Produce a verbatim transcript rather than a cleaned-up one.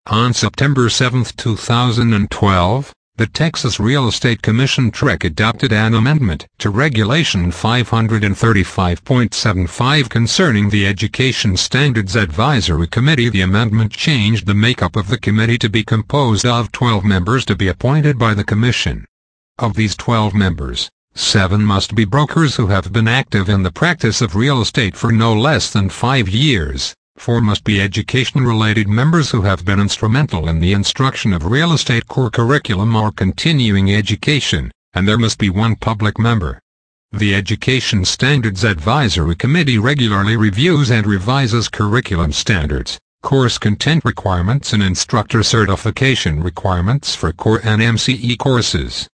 On September seventh two thousand twelve, the Texas Real Estate Commission T R E C adopted an amendment to Regulation five thirty-five point seven five concerning the Education Standards Advisory Committee. The amendment changed the makeup of the committee to be composed of twelve members to be appointed by the Commission. Of these twelve members, seven must be brokers who have been active in the practice of real estate for no less than five years. Four must be education-related members who have been instrumental in the instruction of real estate core curriculum or continuing education, and there must be one public member. The Education Standards Advisory Committee regularly reviews and revises curriculum standards, course content requirements and instructor certification requirements for core and M C E courses.